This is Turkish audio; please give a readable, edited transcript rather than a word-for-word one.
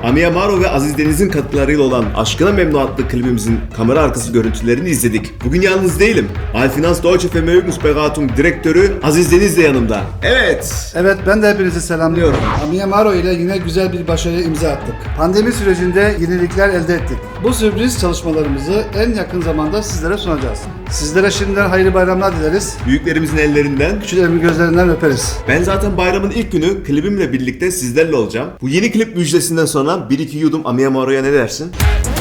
Ami Amaro ve Aziz Deniz'in katkılarıyla olan Aşkına Memnu adlı klibimizin kamera arkası görüntülerini izledik. Bugün yalnız değilim. Alfinans Deutsche Vermögensberatung direktörü Aziz Deniz de yanımda. Evet. Evet, ben de hepinizi selamlıyorum. Ami Amaro ile yine güzel bir başarıya imza attık. Pandemi sürecinde yenilikler elde ettik. Bu sürpriz çalışmalarımızı en yakın zamanda sizlere sunacağız. Sizlere şimdiden hayırlı bayramlar dileriz. Büyüklerimizin ellerinden. Küçüklerimin gözlerinden öperiz. Ben zaten bayramın ilk günü klibimle birlikte sizlerle olacağım. Bu yeni klip müjdesinden sonra 1-2 yudum Ami Amaro'ya ne dersin?